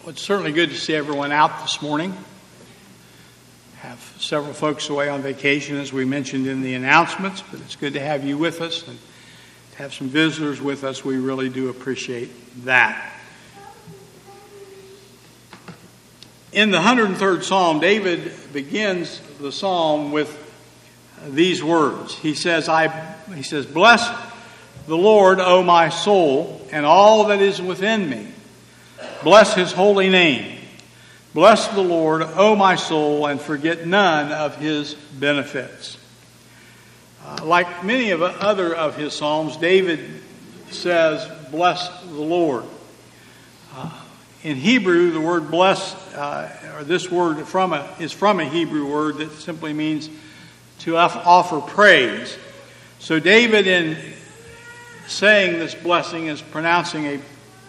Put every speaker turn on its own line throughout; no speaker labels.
It's certainly good to see everyone out this morning. Have several folks away on vacation, as we mentioned in the announcements, but it's good to have you with us and to have some visitors with us. We really do appreciate that. In the 103rd Psalm, David begins the psalm with these words. He says, "Bless the Lord, O my soul, and all that is within me. Bless his holy name. Bless the Lord, O my soul, and forget none of his benefits." Like many of other of his psalms, David says, "Bless the Lord." In Hebrew, the word "bless," or this word is from a Hebrew word that simply means to offer praise. So David, in saying this blessing, is pronouncing a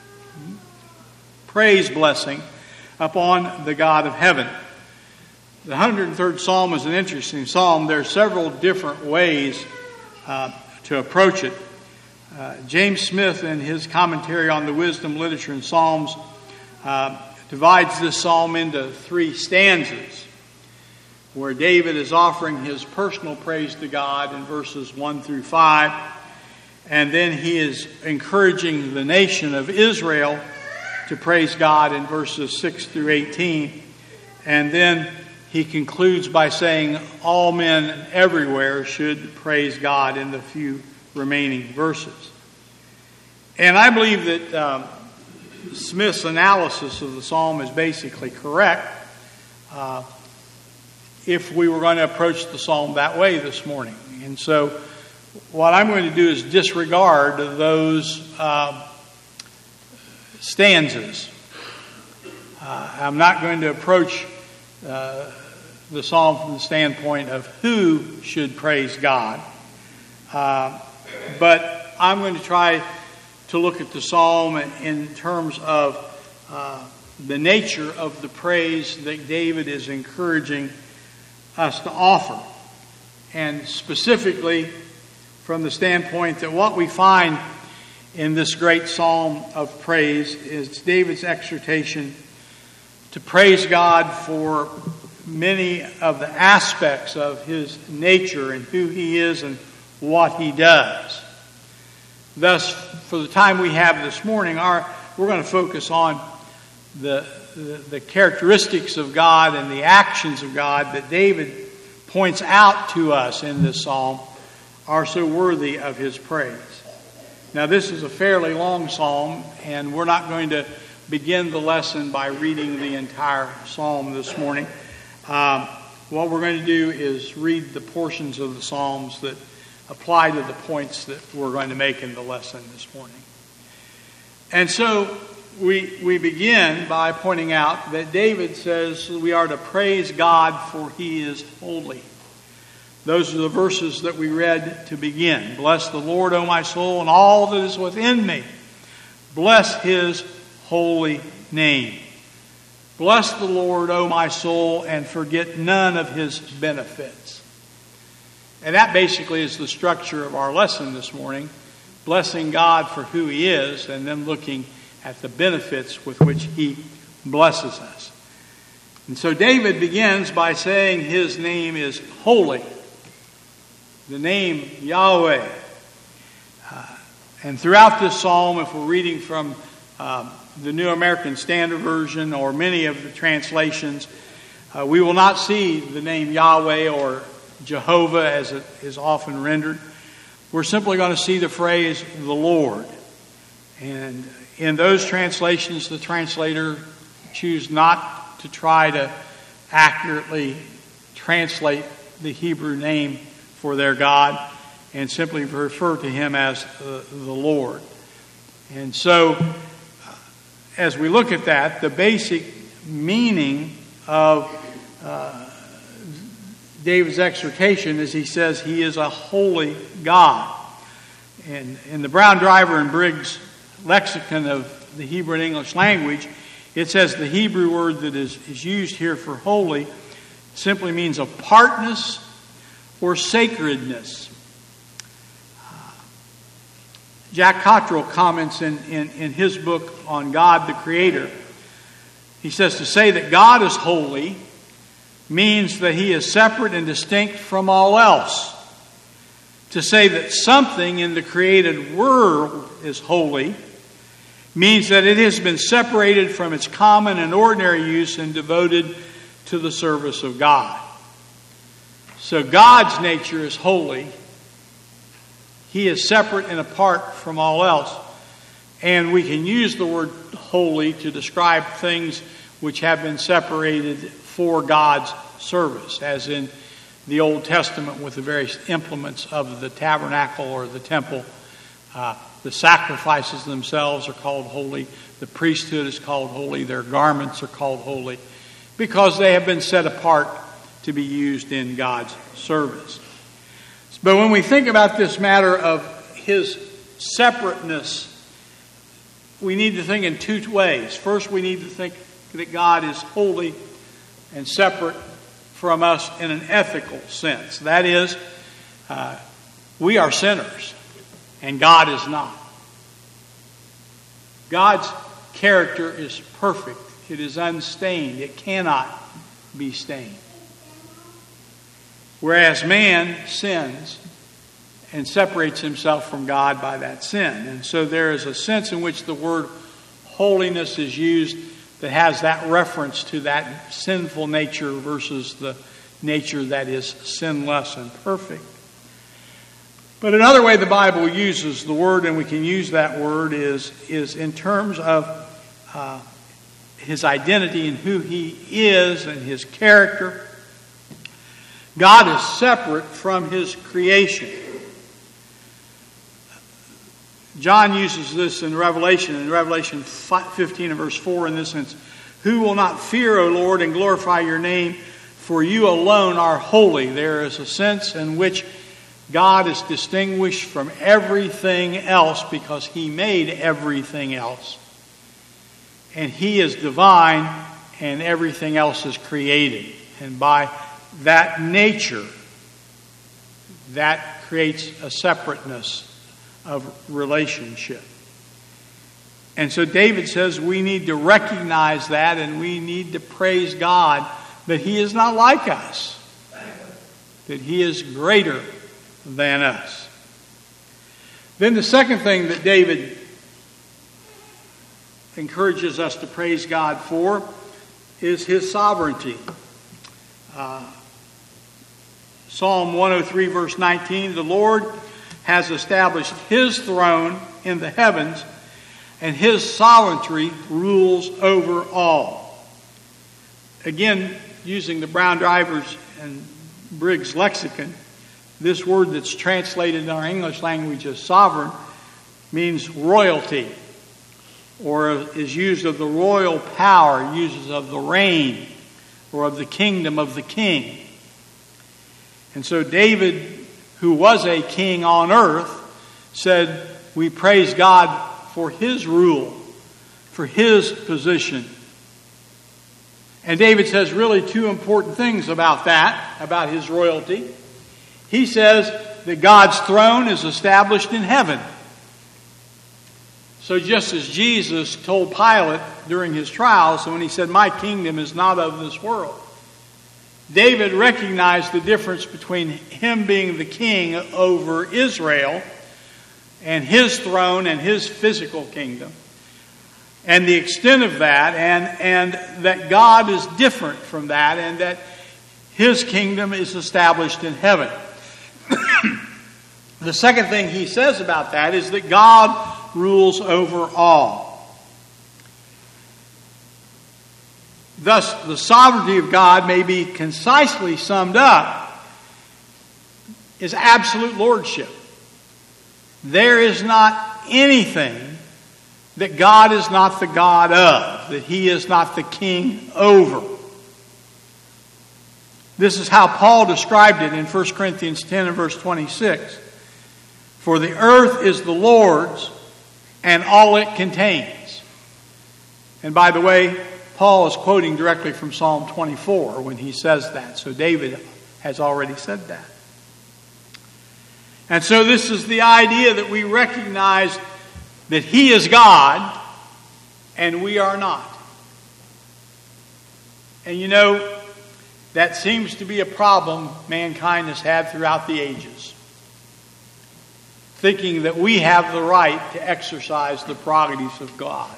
praise blessing upon the God of heaven. The 103rd Psalm is an interesting psalm. There are several different ways to approach it. James Smith, in his commentary on the wisdom, literature, and psalms, divides this psalm into 3 stanzas, where David is offering his personal praise to God in verses 1 through 5, and then he is encouraging the nation of Israel to praise God in verses 6 through 18. And then he concludes by saying all men everywhere should praise God in the few remaining verses. And I believe that Smith's analysis of the psalm is basically correct if we were going to approach the psalm that way this morning. And so what I'm going to do is disregard those stanzas. I'm not going to approach the psalm from the standpoint of who should praise God, but I'm going to try to look at the psalm in terms of the nature of the praise that David is encouraging us to offer, and specifically from the standpoint that what we find in this great psalm of praise is David's exhortation to praise God for many of the aspects of his nature and who he is and what he does. Thus, for the time we have this morning, we're going to focus on the characteristics of God and the actions of God that David points out to us in this psalm are so worthy of his praise. Now, this is a fairly long psalm, and we're not going to begin the lesson by reading the entire psalm this morning. What we're going to do is read the portions of the psalms that apply to the points that we're going to make in the lesson this morning. And so we begin by pointing out that David says we are to praise God for he is holy. Those are the verses that we read to begin. Bless the Lord, O my soul, and all that is within me. Bless his holy name. Bless the Lord, O my soul, and forget none of his benefits. And that basically is the structure of our lesson this morning. Blessing God for who he is, and then looking at the benefits with which he blesses us. And so David begins by saying his name is holy. The name Yahweh. And throughout this psalm, if we're reading from the New American Standard Version or many of the translations, we will not see the name Yahweh or Jehovah as it is often rendered. We're simply going to see the phrase the Lord. And in those translations, the translator choose not to try to accurately translate the Hebrew name for their God and simply refer to him as the Lord. And so, as we look at that, the basic meaning of David's exhortation is he says he is a holy God. And in the Brown, Driver, and Briggs lexicon of the Hebrew and English language, it says the Hebrew word that is used here for holy simply means apartness or sacredness. Jack Cottrell comments in his book on God the Creator He says to say that God is holy means that He is separate and distinct from all else. To say that something in the created world is holy means that it has been separated from its common and ordinary use and devoted to the service of God. So God's nature is holy. He is separate and apart from all else. And we can use the word holy to describe things which have been separated for God's service, as in the Old Testament with the various implements of the tabernacle or the temple. The sacrifices themselves are called holy. The priesthood is called holy. Their garments are called holy because they have been set apart to be used in God's service. But when we think about this matter of His separateness, we need to think in two ways. First, we need to think that God is holy and separate from us in an ethical sense. That is, we are sinners and God is not. God's character is perfect. It is unstained. It cannot be stained. Whereas man sins and separates himself from God by that sin. And so there is a sense in which the word holiness is used that has that reference to that sinful nature versus the nature that is sinless and perfect. But another way the Bible uses the word, and we can use that word, is in terms of His identity and who He is and His character. God is separate from His creation. John uses this in Revelation 15 and verse 4 in this sense. Who will not fear, O Lord, and glorify your name? For you alone are holy. There is a sense in which God is distinguished from everything else because He made everything else. And He is divine and everything else is created. And by that nature, that creates a separateness of relationship. And so David says we need to recognize that, and we need to praise God that He is not like us, that He is greater than us. Then the second thing that David encourages us to praise God for is His sovereignty. Psalm 103 verse 19, the Lord has established His throne in the heavens, and His sovereignty rules over all. Again, using the Brown Drivers and Briggs lexicon, this word that's translated in our English language as sovereign means royalty, or is used of the royal power, uses of the reign, or of the kingdom of the king. And so David, who was a king on earth, said, we praise God for His rule, for His position. And David says really two important things about that, about His royalty. He says that God's throne is established in heaven. So just as Jesus told Pilate during his trials, when he said, my kingdom is not of this world, David recognized the difference between him being the king over Israel and his throne and his physical kingdom, and the extent of that, and that God is different from that, and that His kingdom is established in heaven. The second thing he says about that is that God rules over all. Thus, the sovereignty of God may be concisely summed up as absolute lordship. There is not anything that God is not the God of, that He is not the king over. This is how Paul described it in 1 Corinthians 10 and verse 26. For the earth is the Lord's and all it contains. And by the way, Paul is quoting directly from Psalm 24 when he says that. So David has already said that. And so this is the idea that we recognize that He is God and we are not. And you know, that seems to be a problem mankind has had throughout the ages. Thinking that we have the right to exercise the prerogatives of God.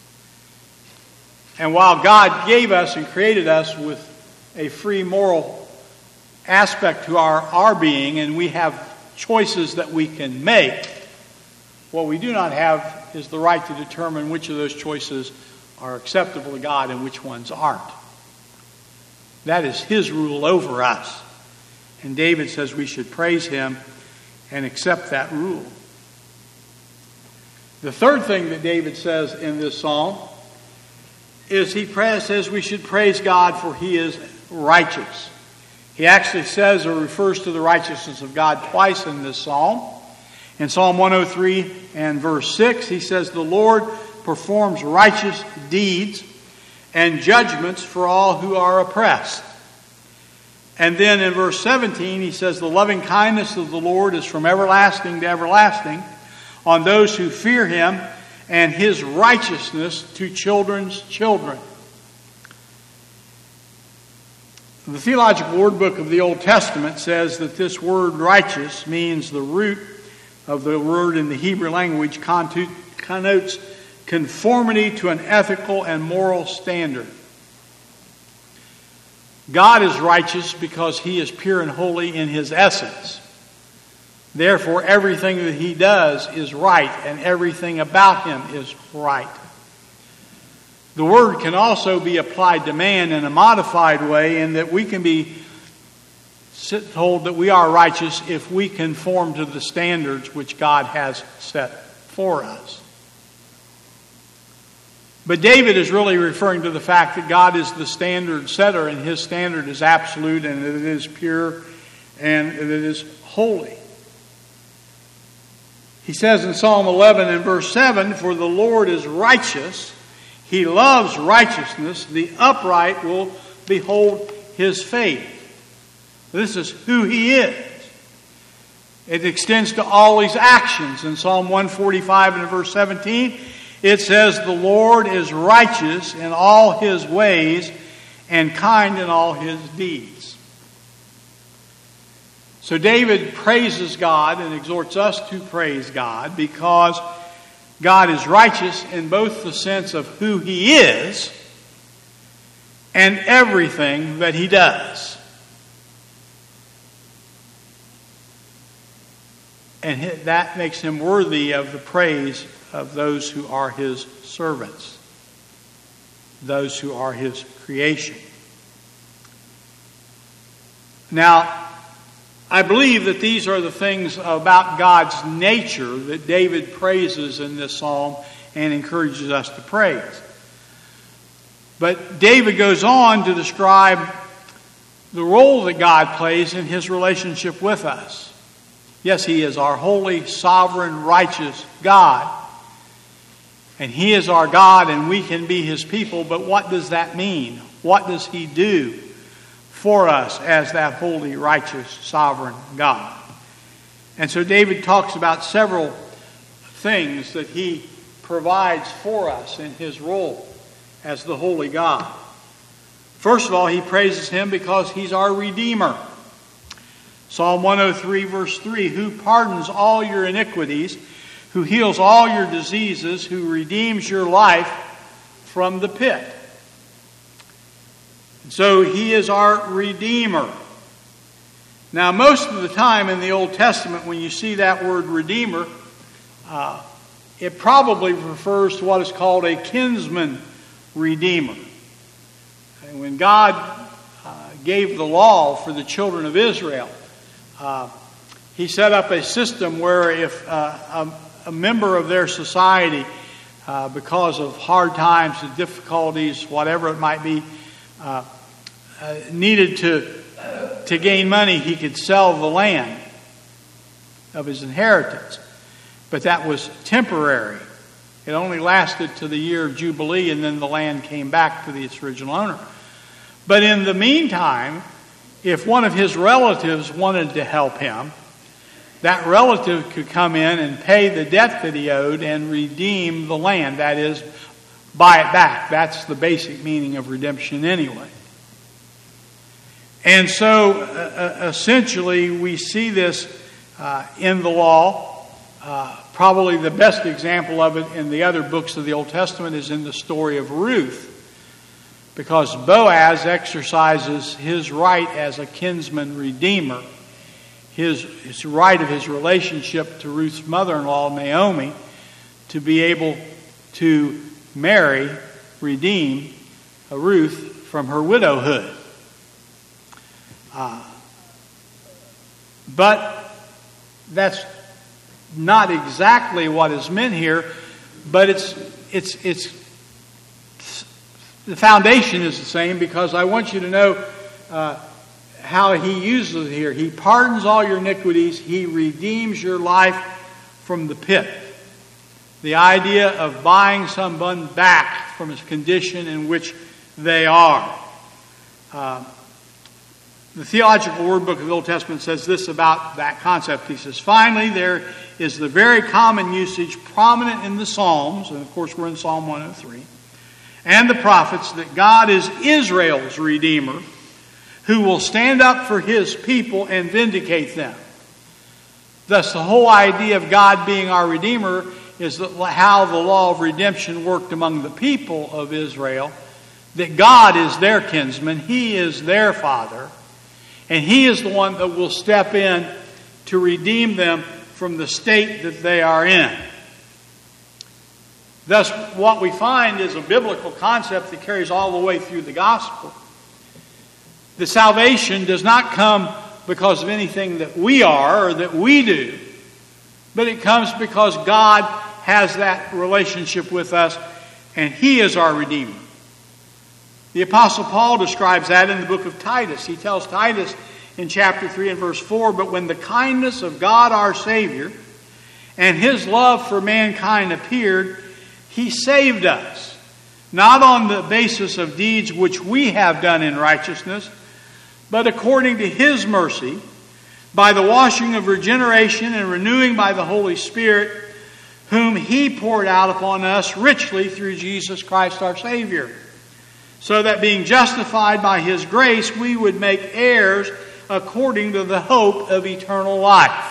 And while God gave us and created us with a free moral aspect to our being, and we have choices that we can make, what we do not have is the right to determine which of those choices are acceptable to God and which ones aren't. That is His rule over us. And David says we should praise Him and accept that rule. The third thing that David says in this psalm is he says we should praise God for He is righteous. He actually says or refers to the righteousness of God twice in this psalm. In Psalm 103 and verse 6, he says, "The Lord performs righteous deeds and judgments for all who are oppressed." And then in verse 17, he says, "The loving kindness of the Lord is from everlasting to everlasting on those who fear Him, and His righteousness to children's children." The Theological Word Book of the Old Testament says that this word righteous means the root of the word in the Hebrew language connotes conformity to an ethical and moral standard. God is righteous because He is pure and holy in His essence. Therefore, everything that He does is right, and everything about Him is right. The word can also be applied to man in a modified way, in that we can be told that we are righteous if we conform to the standards which God has set for us. But David is really referring to the fact that God is the standard setter, and His standard is absolute, and it is pure, and it is holy. He says in Psalm 11 and verse 7, "For the Lord is righteous, He loves righteousness, the upright will behold His face." This is who He is. It extends to all His actions. In Psalm 145 and verse 17, it says, "The Lord is righteous in all His ways and kind in all His deeds." So David praises God and exhorts us to praise God because God is righteous in both the sense of who He is and everything that He does. And that makes Him worthy of the praise of those who are His servants, those who are His creation. Now, I believe that these are the things about God's nature that David praises in this psalm and encourages us to praise. But David goes on to describe the role that God plays in His relationship with us. Yes, He is our holy, sovereign, righteous God. And He is our God and we can be His people. But what does that mean? What does He do for us as that holy, righteous, sovereign God? And so David talks about several things that He provides for us in His role as the holy God. First of all, he praises Him because He's our Redeemer. Psalm 103 verse 3, "Who pardons all your iniquities, who heals all your diseases, who redeems your life from the pit." So He is our Redeemer. Now, most of the time in the Old Testament, when you see that word Redeemer, it probably refers to what is called a kinsman redeemer. And when God gave the law for the children of Israel, He set up a system where if a member of their society, because of hard times and difficulties, whatever it might be, needed to gain money, he could sell the land of his inheritance. But that was temporary. It only lasted to the year of Jubilee, and then the land came back to its original owner. But in the meantime, if one of his relatives wanted to help him, that relative could come in and pay the debt that he owed and redeem the land. That is, buy it back. That's the basic meaning of redemption anyway. And so essentially we see this in the law. Probably the best example of it in the other books of the Old Testament is in the story of Ruth, because Boaz exercises his right as a kinsman redeemer, his right of his relationship to Ruth's mother-in-law, Naomi, to be able to redeem Ruth from her widowhood. But that's not exactly what is meant here, but it's the foundation is the same, because I want you to know how he uses it here. He pardons all your iniquities. He redeems your life from the pit. The idea of buying someone back from his condition in which they are. The Theological Word Book of the Old Testament says this about that concept. He says, finally, there is the very common usage prominent in the Psalms, and of course we're in Psalm 103, and the prophets, that God is Israel's Redeemer, who will stand up for his people and vindicate them. Thus, the whole idea of God being our Redeemer is how the law of redemption worked among the people of Israel, that God is their kinsman, he is their father, and he is the one that will step in to redeem them from the state that they are in. Thus, what we find is a biblical concept that carries all the way through the gospel. The salvation does not come because of anything that we are or that we do, but it comes because God has that relationship with us, and he is our Redeemer. The Apostle Paul describes that in the book of Titus. He tells Titus in chapter 3 and verse 4, but when the kindness of God our Savior and his love for mankind appeared, he saved us, not on the basis of deeds which we have done in righteousness, but according to his mercy, by the washing of regeneration and renewing by the Holy Spirit, whom he poured out upon us richly through Jesus Christ our Savior, so that being justified by his grace, we would make heirs according to the hope of eternal life.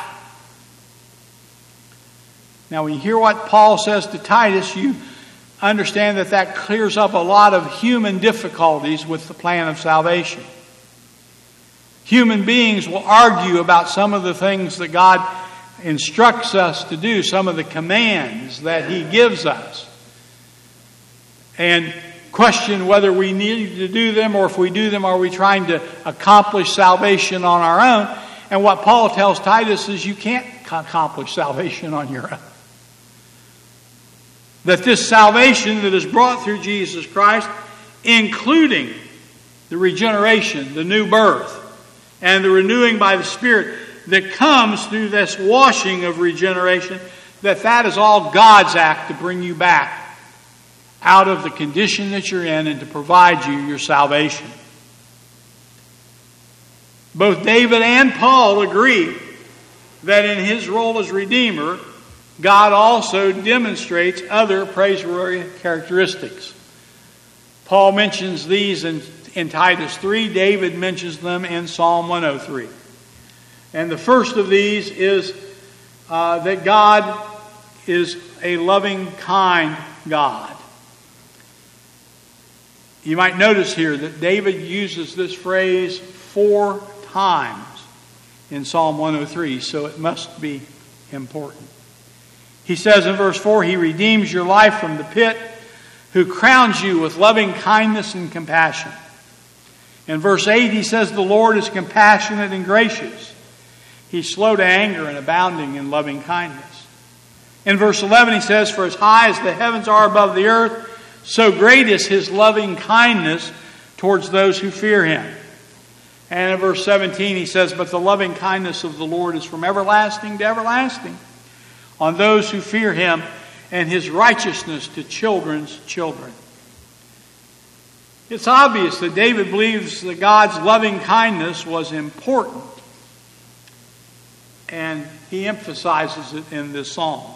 Now, when you hear what Paul says to Titus, you understand that clears up a lot of human difficulties with the plan of salvation. Human beings will argue about some of the things that God instructs us to do, some of the commands that he gives us, and question whether we need to do them, or if we do them, are we trying to accomplish salvation on our own? And what Paul tells Titus is you can't accomplish salvation on your own. That this salvation that is brought through Jesus Christ, including the regeneration, the new birth, and the renewing by the Spirit that comes through this washing of regeneration, that is all God's act to bring you back out of the condition that you're in and to provide you your salvation. Both David and Paul agree that in his role as Redeemer, God also demonstrates other praiseworthy characteristics. Paul mentions these in Titus 3. David mentions them in Psalm 103. And the first of these is that God is a loving, kind God. You might notice here that David uses this phrase 4 times in Psalm 103, so it must be important. He says in verse 4, he redeems your life from the pit, who crowns you with loving kindness and compassion. In verse 8, he says the Lord is compassionate and gracious. He's slow to anger and abounding in loving kindness. In verse 11, he says, for as high as the heavens are above the earth, so great is his loving kindness towards those who fear him. And in verse 17 he says, but the loving kindness of the Lord is from everlasting to everlasting on those who fear him, and his righteousness to children's children. It's obvious that David believes that God's loving kindness was important, and he emphasizes it in this psalm.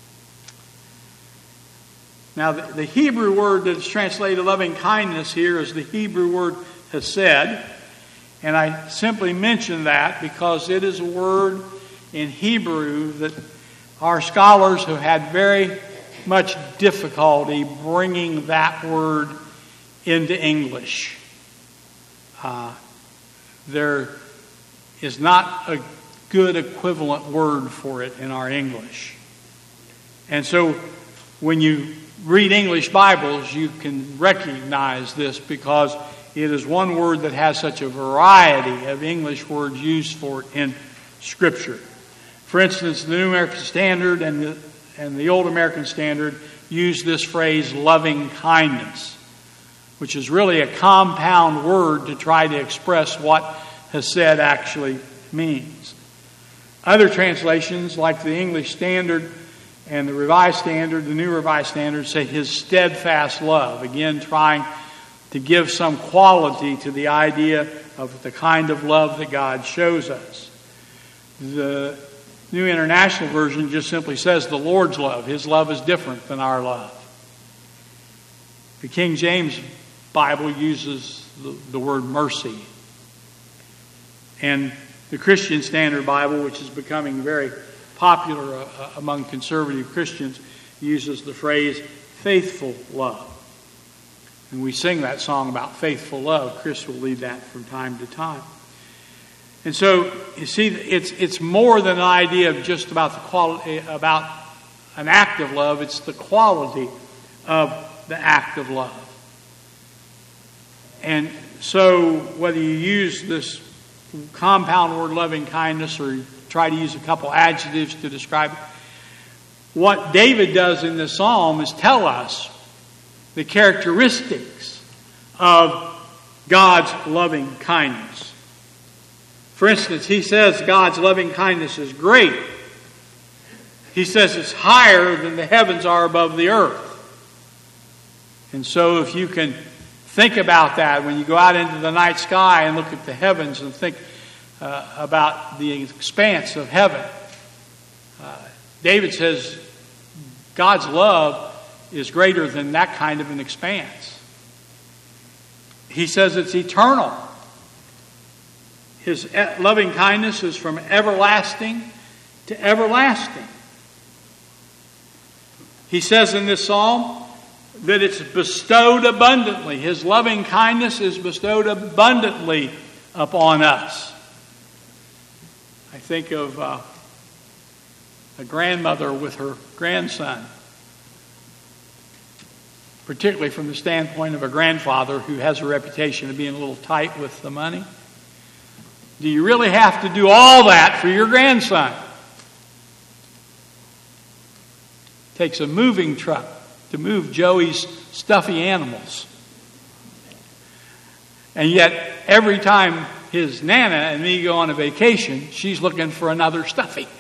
Now, the Hebrew word that is translated loving kindness here is the Hebrew word hesed. And I simply mention that because it is a word in Hebrew that our scholars have had very much difficulty bringing that word into English. There is not a good equivalent word for it in our English. And so when you read English Bibles, you can recognize this because it is one word that has such a variety of English words used for it in Scripture. For instance, the New American Standard and the Old American Standard use this phrase, loving kindness, which is really a compound word to try to express what Hesed actually means. Other translations, like the English Standard and the Revised Standard, the New Revised Standard, say His steadfast love, again trying to give some quality to the idea of the kind of love that God shows us. The New International Version just simply says the Lord's love. His love is different than our love. The King James Bible uses the word mercy. And the Christian Standard Bible, which is becoming very popular among conservative Christians, uses the phrase faithful love. And we sing that song about faithful love. Chris will lead that from time to time. And so, you see, it's more than an idea of just about the quality, about an act of love. It's the quality of the act of love. And so, whether you use this compound word loving kindness or you try to use a couple adjectives to describe it, what David does in this psalm is tell us the characteristics of God's loving kindness. For instance, he says God's loving kindness is great. He says it's higher than the heavens are above the earth. And so if you can think about that when you go out into the night sky and look at the heavens and think about the expanse of heaven, David says God's love is greater than that kind of an expanse. He says it's eternal. His loving kindness is from everlasting to everlasting. He says in this psalm that it's bestowed abundantly. His loving kindness is bestowed abundantly upon us. I think of a grandmother with her grandson, particularly from the standpoint of a grandfather who has a reputation of being a little tight with the money. Do you really have to do all that for your grandson? It takes a moving truck to move Joey's stuffy animals. And yet, every time his Nana and me go on a vacation, she's looking for another stuffy.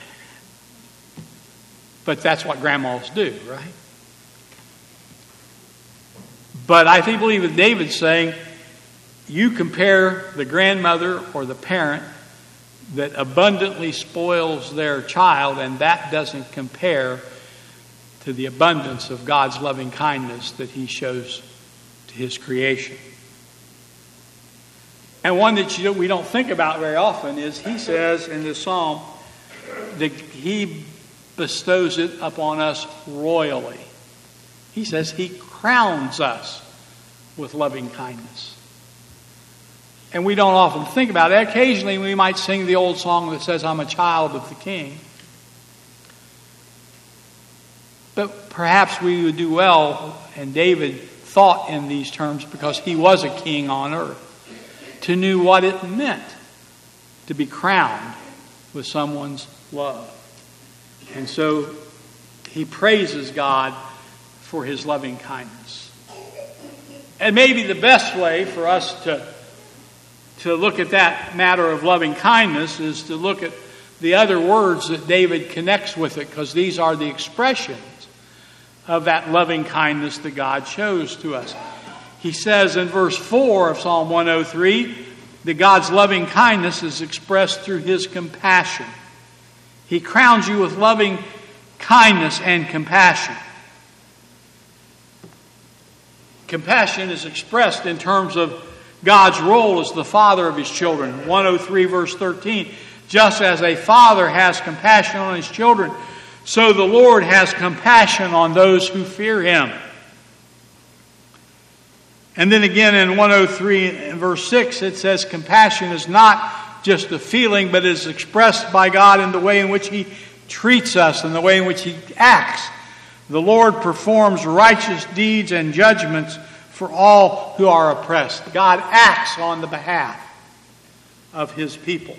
But that's what grandmas do, right? But I believe that David's saying, you compare the grandmother or the parent that abundantly spoils their child, and that doesn't compare to the abundance of God's loving kindness that He shows to His creation. And one that we don't think about very often is He says in this psalm that He bestows it upon us royally. He says He crowns us with loving kindness. And we don't often think about it. Occasionally we might sing the old song that says, I'm a child of the King. But perhaps we would do well, and David thought in these terms because he was a king on earth, to know what it meant to be crowned with someone's love. And so he praises God for His loving kindness. And maybe the best way for us to look at that matter of loving kindness is to look at the other words that David connects with it, because these are the expressions of that loving kindness that God shows to us. He says in verse 4 of Psalm 103 that God's loving kindness is expressed through His compassion. He crowns you with loving kindness and compassion. Compassion is expressed in terms of God's role as the father of his children. 103 verse 13. Just as a father has compassion on his children, so the Lord has compassion on those who fear him. And then again in 103 verse 6 it says compassion is not just a feeling, but is expressed by God in the way in which he treats us and the way in which he acts. The Lord performs righteous deeds and judgments for all who are oppressed. God acts on the behalf of his people.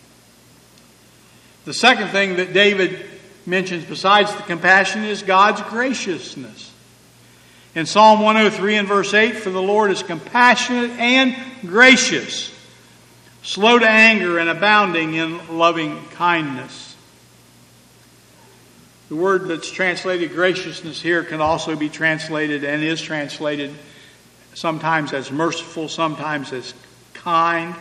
The second thing that David mentions besides the compassion is God's graciousness. In Psalm 103 and verse 8, for the Lord is compassionate and gracious, slow to anger and abounding in loving kindness. The word that's translated graciousness here can also be translated and is translated sometimes as merciful, sometimes as kind.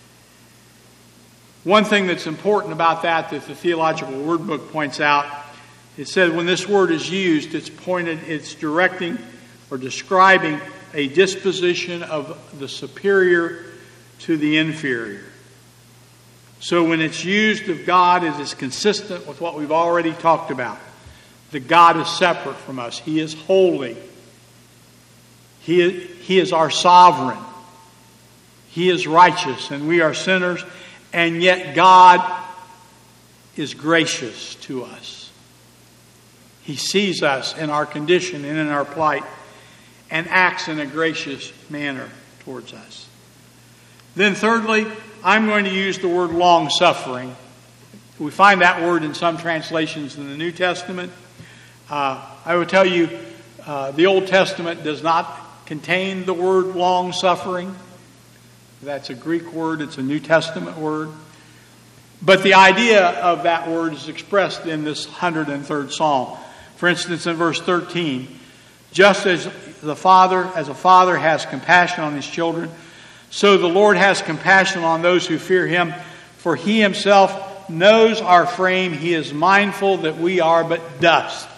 One thing that's important about that the Theological Word Book points out, it said when this word is used, it's directing or describing a disposition of the superior to the inferior. So when it's used of God, it is consistent with what we've already talked about. That God is separate from us. He is holy. He is our sovereign. He is righteous and we are sinners. And yet God is gracious to us. He sees us in our condition and in our plight and acts in a gracious manner towards us. Then thirdly, I'm going to use the word long-suffering. We find that word in some translations in the New Testament. I would tell you the Old Testament does not contain the word long-suffering. That's a Greek word. It's a New Testament word. But the idea of that word is expressed in this 103rd Psalm. For instance, in verse 13, just as a father has compassion on his children, so the Lord has compassion on those who fear him, for he himself knows our frame. He is mindful that we are but dust.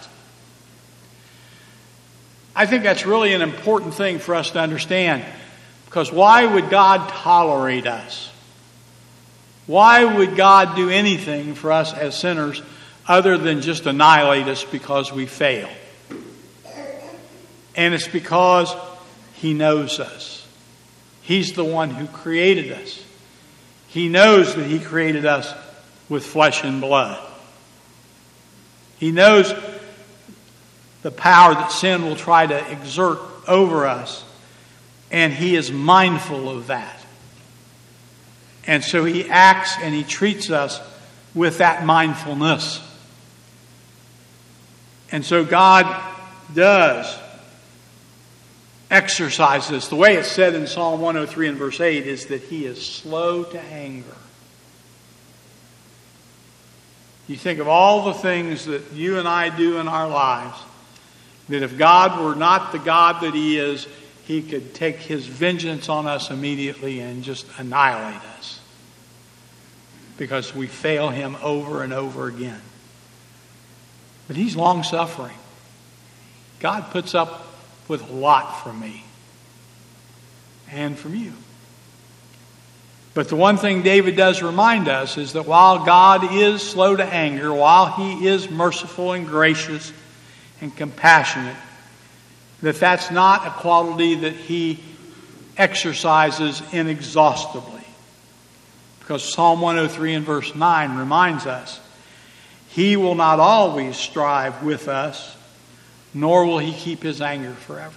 I think that's really an important thing for us to understand. Because why would God tolerate us? Why would God do anything for us as sinners other than just annihilate us because we fail? And it's because he knows us. He's the one who created us. He knows that he created us with flesh and blood. He knows the power that sin will try to exert over us. And he is mindful of that. And so he acts and he treats us with that mindfulness. And so God does exercise this. The way it's said in Psalm 103 and verse 8 is that he is slow to anger. You think of all the things that you and I do in our lives, that if God were not the God that he is, he could take his vengeance on us immediately and just annihilate us. Because we fail him over and over again. But he's long-suffering. God puts up with a lot from me. And from you. But the one thing David does remind us is that while God is slow to anger, while he is merciful and gracious and compassionate, that's not a quality that he exercises inexhaustibly. Because Psalm 103 and verse 9 reminds us, he will not always strive with us, nor will he keep his anger forever.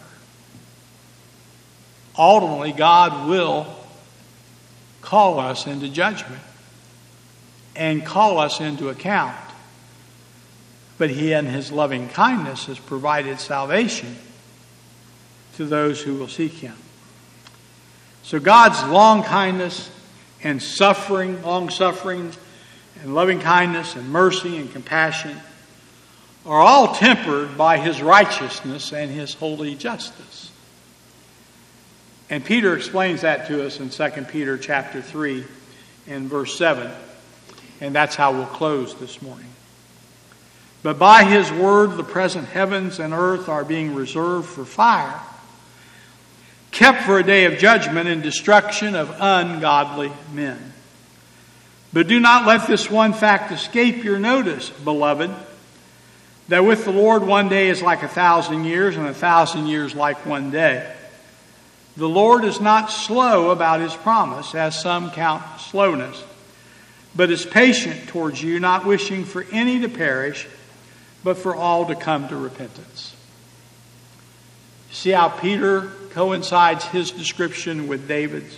Ultimately, God will call us into judgment and call us into account. But he, in his loving kindness, has provided salvation to those who will seek him. So God's long kindness and long-suffering and loving kindness and mercy and compassion are all tempered by his righteousness and his holy justice. And Peter explains that to us in 2 Peter chapter 3 and verse 7. And that's how we'll close this morning. But by his word the present heavens and earth are being reserved for fire, kept for a day of judgment and destruction of ungodly men. But do not let this one fact escape your notice, beloved, that with the Lord 1 day is like 1,000 years, and 1,000 years like 1 day. The Lord is not slow about his promise, as some count slowness, but is patient towards you, not wishing for any to perish, but for all to come to repentance. See how Peter coincides his description with David's?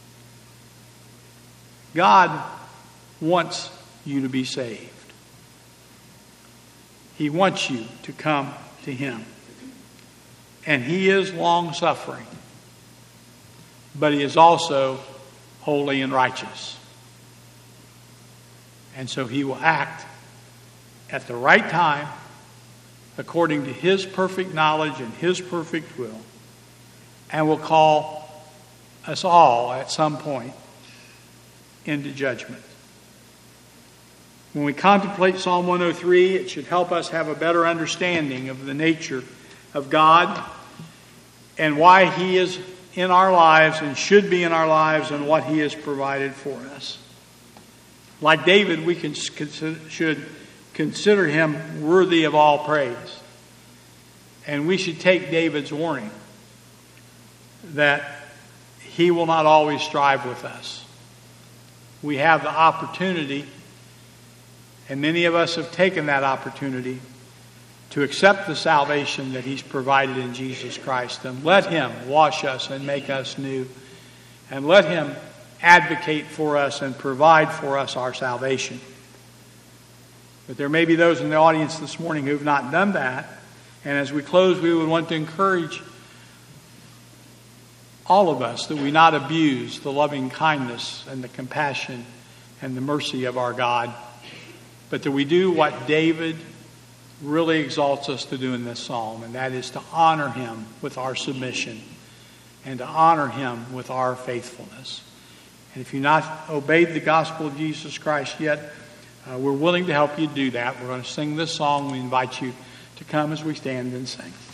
God wants you to be saved. He wants you to come to him. And he is long-suffering. But he is also holy and righteous. And so he will act at the right time according to his perfect knowledge and his perfect will, and will call us all at some point into judgment. When we contemplate Psalm 103, it should help us have a better understanding of the nature of God and why he is in our lives and should be in our lives and what he has provided for us. Like David, we should consider him worthy of all praise. And we should take David's warning that he will not always strive with us. We have the opportunity, and many of us have taken that opportunity, to accept the salvation that he's provided in Jesus Christ, and let him wash us and make us new, and let him advocate for us and provide for us our salvation. But there may be those in the audience this morning who have not done that. And as we close, we would want to encourage all of us that we not abuse the loving kindness and the compassion and the mercy of our God, but that we do what David really exalts us to do in this psalm, and that is to honor him with our submission and to honor him with our faithfulness. And if you've not obeyed the gospel of Jesus Christ yet, we're willing to help you do that. We're going to sing this song. We invite you to come as we stand and sing.